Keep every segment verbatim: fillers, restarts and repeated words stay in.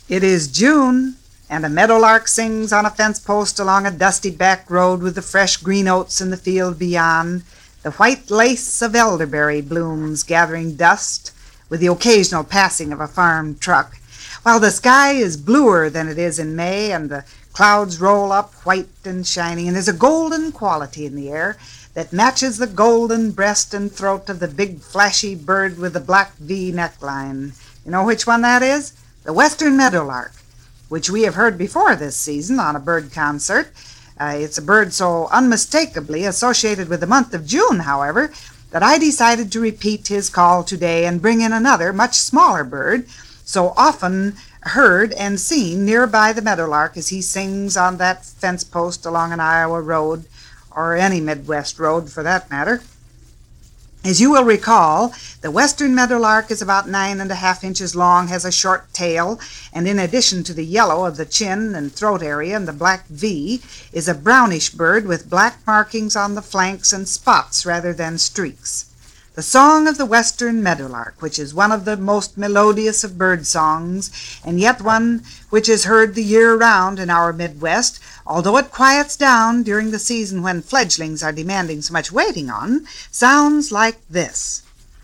It is June, and a meadowlark sings on a fence post along a dusty back road with the fresh green oats in the field beyond. The white lace of elderberry blooms gathering dust with the occasional passing of a farm truck, while the sky is bluer than it is in May, and the clouds roll up white and shining, and there's a golden quality in the air that matches the golden breast and throat of the big flashy bird with the black V neckline. You know which one that is? The western meadowlark, which we have heard before this season on a bird concert. Uh, it's a bird so unmistakably associated with the month of June, however, that I decided to repeat his call today and bring in another, much smaller bird, so often heard and seen nearby the meadowlark as he sings on that fence post along an Iowa road, or any Midwest road for that matter. As you will recall, the western meadowlark is about nine and a half inches long, has a short tail, and in addition to the yellow of the chin and throat area and the black V, is a brownish bird with black markings on the flanks and spots rather than streaks. The song of the western meadowlark, which is one of the most melodious of bird songs, and yet one which is heard the year round in our Midwest, although it quiets down during the season when fledglings are demanding so much waiting on, sounds like this.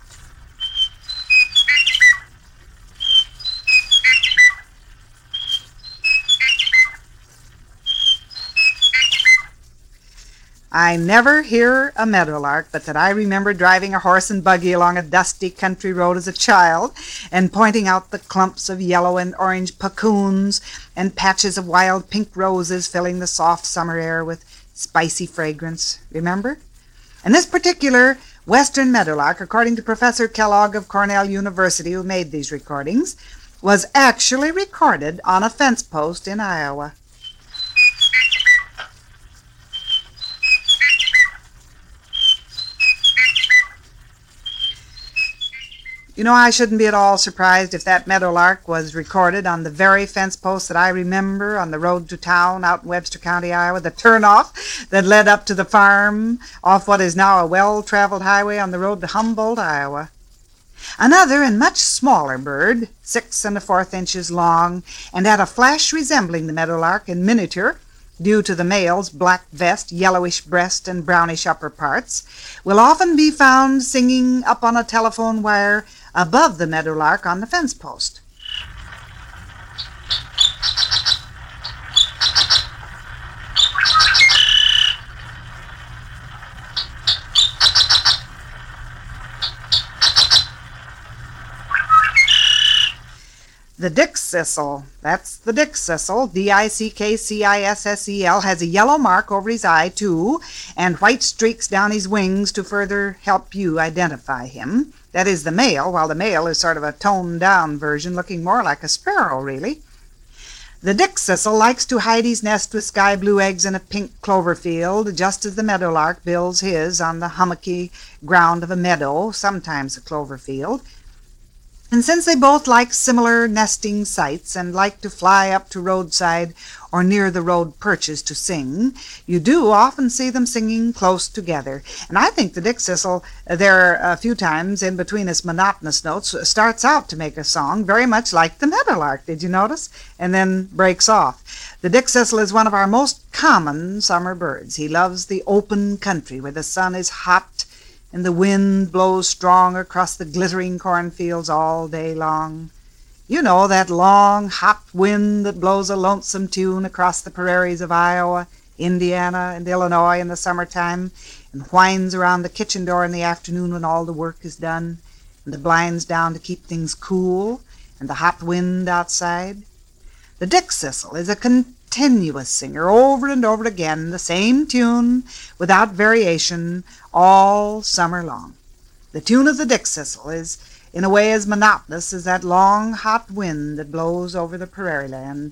I never hear a meadowlark but that I remember driving a horse and buggy along a dusty country road as a child and pointing out the clumps of yellow and orange puccoons and patches of wild pink roses filling the soft summer air with spicy fragrance. Remember? And this particular western meadowlark, according to Professor Kellogg of Cornell University, who made these recordings, was actually recorded on a fence post in Iowa. You know, I shouldn't be at all surprised if that meadowlark was recorded on the very fence post that I remember on the road to town out in Webster County, Iowa, the turnoff that led up to the farm off what is now a well-traveled highway on the road to Humboldt, Iowa. Another and much smaller bird, six and a fourth inches long, and had a flash resembling the meadowlark in miniature, due to the male's black vest, yellowish breast, and brownish upper parts, will often be found singing up on a telephone wire above the meadowlark on the fence post. The dickcissel, that's the dickcissel, D I C K C I S S E L, has a yellow mark over his eye, too, and white streaks down his wings to further help you identify him. That is the male, while the male is sort of a toned-down version, looking more like a sparrow, really. The dickcissel likes to hide his nest with sky blue eggs in a pink clover field, just as the meadowlark builds his on the hummocky ground of a meadow, sometimes a clover field. And since they both like similar nesting sites and like to fly up to roadside or near the road perches to sing, you do often see them singing close together. And I think the dickcissel, there a few times in between its monotonous notes, starts out to make a song very much like the meadowlark, did you notice? And then breaks off. The dickcissel is one of our most common summer birds. He loves the open country where the sun is hot and the wind blows strong across the glittering cornfields all day long. You know, that long, hot wind that blows a lonesome tune across the prairies of Iowa, Indiana, and Illinois in the summertime, and whines around the kitchen door in the afternoon when all the work is done, and the blinds down to keep things cool, and the hot wind outside. The dickcissel is a continuous singer, over and over again, the same tune, without variation, all summer long. The tune of the dickcissel is in a way as monotonous as that long, hot wind that blows over the prairie land.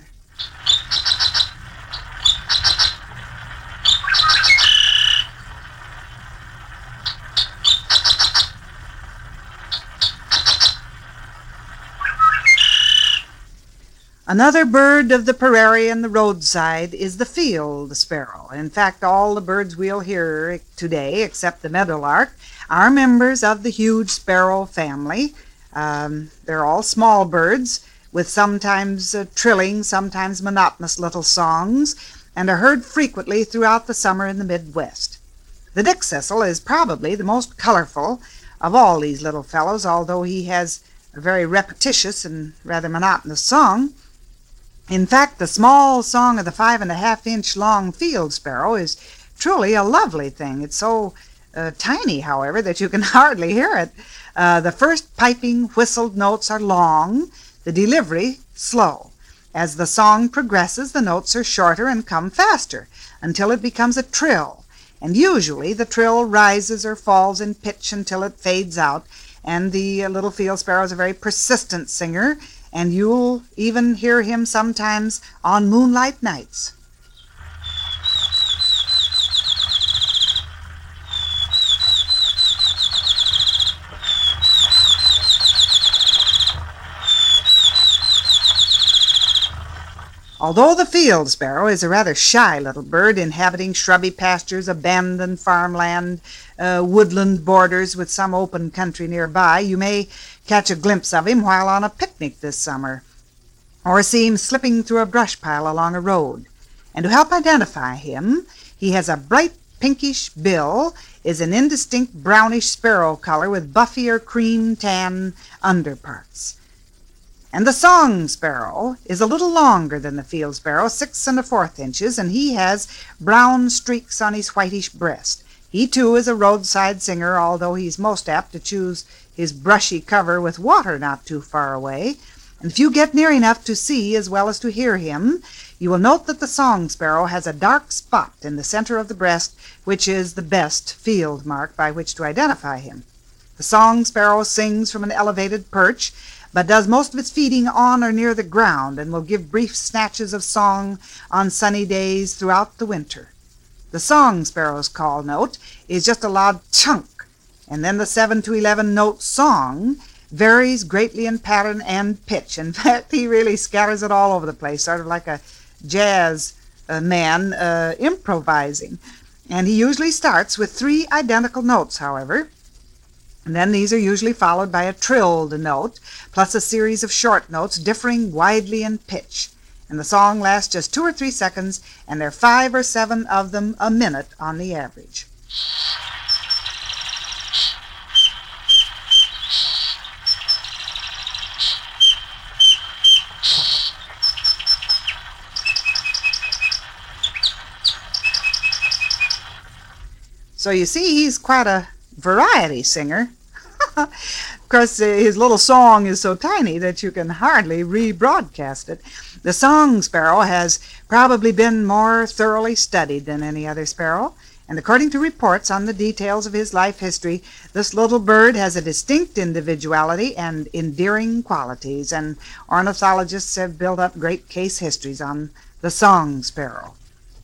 Another bird of the prairie and the roadside is the field sparrow. In fact, all the birds we'll hear today, except the meadowlark, are members of the huge sparrow family. Um, they're all small birds with sometimes uh, trilling, sometimes monotonous little songs, and are heard frequently throughout the summer in the Midwest. The dickcissel is probably the most colorful of all these little fellows, although he has a very repetitious and rather monotonous song. In fact, the small song of the five and a half inch long field sparrow is truly a lovely thing. It's so uh, tiny, however, that you can hardly hear it. Uh, the first piping whistled notes are long, the delivery slow. As the song progresses, the notes are shorter and come faster until it becomes a trill, and usually the trill rises or falls in pitch until it fades out, and the uh, little field sparrow is a very persistent singer, and you'll even hear him sometimes on moonlight nights. Although the field sparrow is a rather shy little bird, inhabiting shrubby pastures, abandoned farmland, uh, woodland borders with some open country nearby, you may catch a glimpse of him while on a picnic this summer, or see him slipping through a brush pile along a road. And to help identify him, he has a bright pinkish bill, is an indistinct brownish sparrow color with buffy or cream tan underparts. And the song sparrow is a little longer than the field sparrow, six and a fourth inches, and he has brown streaks on his whitish breast. He, too, is a roadside singer, although he's most apt to choose his brushy cover with water not too far away. And if you get near enough to see as well as to hear him, you will note that the song sparrow has a dark spot in the center of the breast, which is the best field mark by which to identify him. The song sparrow sings from an elevated perch, but does most of its feeding on or near the ground, and will give brief snatches of song on sunny days throughout the winter. The song sparrow's call note is just a loud chunk, and then the seven to eleven note song varies greatly in pattern and pitch. In fact, he really scatters it all over the place, sort of like a jazz uh, man uh, improvising. And he usually starts with three identical notes, however, and then these are usually followed by a trilled note, plus a series of short notes differing widely in pitch. And the song lasts just two or three seconds, and there are five or seven of them a minute on the average. So you see, he's quite a variety singer. Of course, his little song is so tiny that you can hardly rebroadcast it. The song sparrow has probably been more thoroughly studied than any other sparrow, and according to reports on the details of his life history, this little bird has a distinct individuality and endearing qualities, and ornithologists have built up great case histories on the song sparrow.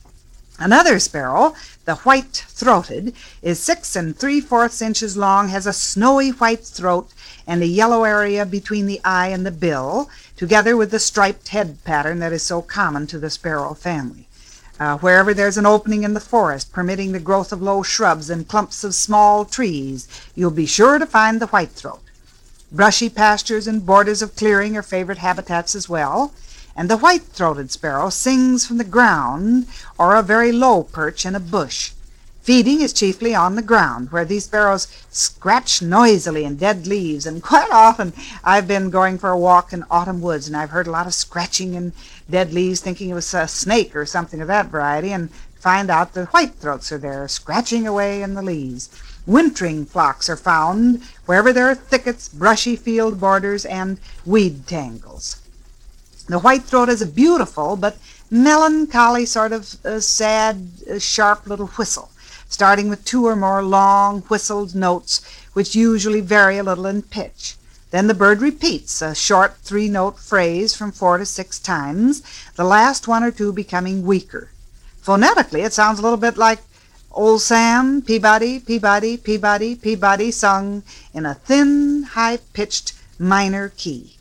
Another sparrow, the white-throated, is six and three-fourths inches long, has a snowy white throat and a yellow area between the eye and the bill, together with the striped head pattern that is so common to the sparrow family. Uh, wherever there's an opening in the forest permitting the growth of low shrubs and clumps of small trees, you'll be sure to find the white-throat. Brushy pastures and borders of clearing are favorite habitats as well. And the white-throated sparrow sings from the ground or a very low perch in a bush. Feeding is chiefly on the ground, where these sparrows scratch noisily in dead leaves, and quite often I've been going for a walk in autumn woods, and I've heard a lot of scratching in dead leaves, thinking it was a snake or something of that variety, and find out the white-throats are there, scratching away in the leaves. Wintering flocks are found wherever there are thickets, brushy field borders, and weed tangles. The white-throat is a beautiful but melancholy sort of uh, sad, uh, sharp little whistle, starting with two or more long whistled notes, which usually vary a little in pitch. Then the bird repeats a short three-note phrase from four to six times, the last one or two becoming weaker. Phonetically, it sounds a little bit like Old Sam, Peabody, Peabody, Peabody, Peabody, sung in a thin, high-pitched minor key.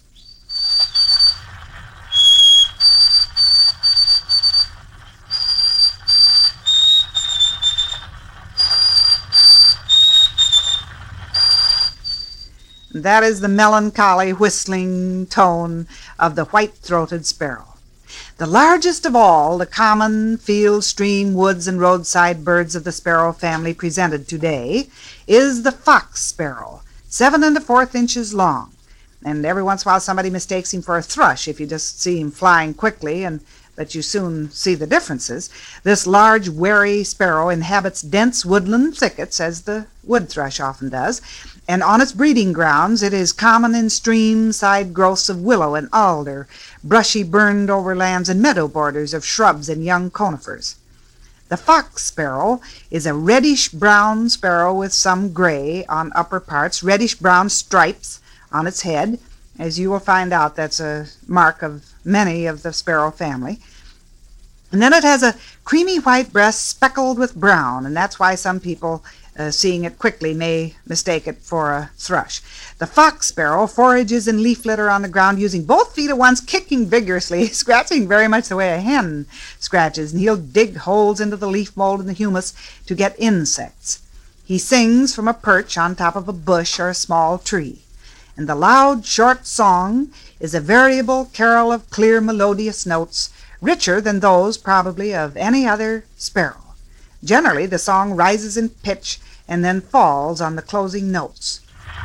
That is the melancholy whistling tone of the white-throated sparrow. The largest of all the common field, stream, woods, and roadside birds of the sparrow family presented today is the fox sparrow, seven and a fourth inches long. And every once in a while somebody mistakes him for a thrush if you just see him flying quickly, and but you soon see the differences. This large, wary sparrow inhabits dense woodland thickets, as the wood thrush often does, and on its breeding grounds it is common in stream-side growths of willow and alder, brushy burned-over lands and meadow borders of shrubs and young conifers. The fox sparrow is a reddish-brown sparrow with some gray on upper parts, reddish-brown stripes on its head. As you will find out, that's a mark of many of the sparrow family. And then it has a creamy white breast speckled with brown, and that's why some people, uh, seeing it quickly, may mistake it for a thrush. The fox sparrow forages in leaf litter on the ground using both feet at once, kicking vigorously, scratching very much the way a hen scratches, and he'll dig holes into the leaf mold and the humus to get insects. He sings from a perch on top of a bush or a small tree. And the loud, short song is a variable carol of clear, melodious notes, richer than those, probably, of any other sparrow. Generally, the song rises in pitch and then falls on the closing notes.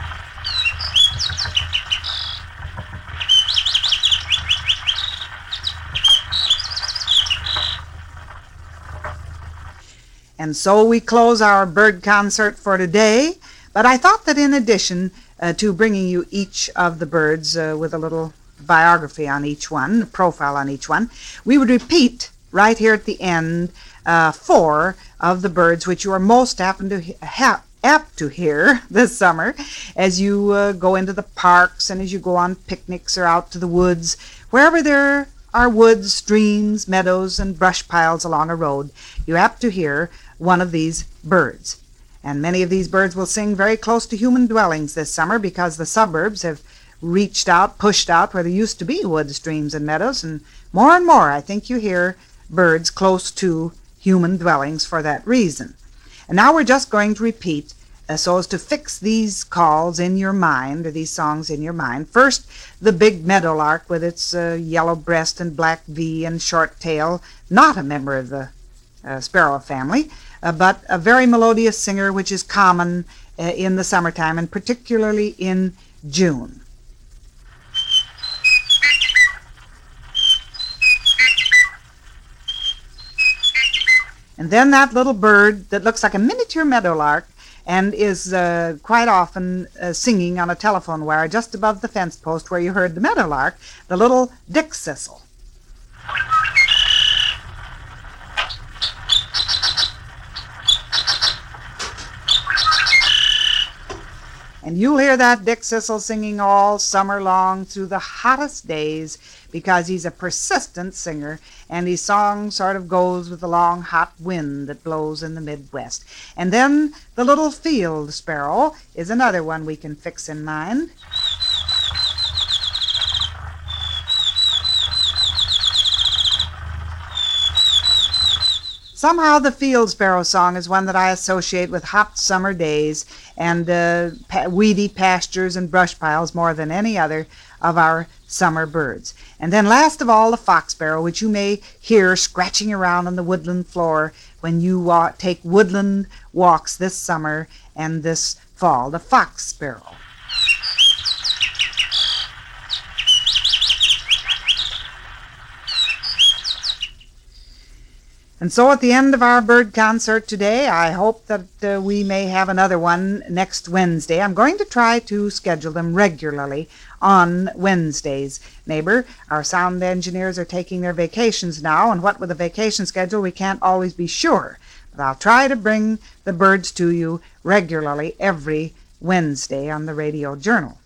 And so we close our bird concert for today, but I thought that in addition Uh, to bringing you each of the birds uh, with a little biography on each one, a profile on each one, we would repeat right here at the end uh, four of the birds which you are most happen to ha apt to hear this summer as you uh, go into the parks and as you go on picnics or out to the woods. Wherever there are woods, streams, meadows, and brush piles along a road, you're apt to hear one of these birds. And many of these birds will sing very close to human dwellings this summer because the suburbs have reached out, pushed out where there used to be woods, streams, and meadows, and more and more I think you hear birds close to human dwellings for that reason. And now we're just going to repeat uh, so as to fix these calls in your mind, or these songs in your mind. First, the big meadowlark with its uh, yellow breast and black V and short tail, not a member of the uh, sparrow family, Uh, but a very melodious singer which is common uh, in the summertime, and particularly in June. And then that little bird that looks like a miniature meadowlark and is uh, quite often uh, singing on a telephone wire just above the fence post where you heard the meadowlark, the little dickcissel. And you'll hear that dickcissel singing all summer long through the hottest days because he's a persistent singer, and his song sort of goes with the long, hot wind that blows in the Midwest. And then the little field sparrow is another one we can fix in mind. Somehow the field sparrow song is one that I associate with hot summer days and uh, pa weedy pastures and brush piles more than any other of our summer birds. And then last of all, the fox sparrow, which you may hear scratching around on the woodland floor when you wa take woodland walks this summer and this fall, the fox sparrow. And so at the end of our bird concert today, I hope that uh, we may have another one next Wednesday. I'm going to try to schedule them regularly on Wednesdays. Neighbor, our sound engineers are taking their vacations now, and what with a vacation schedule, we can't always be sure. But I'll try to bring the birds to you regularly every Wednesday on the Radio Journal.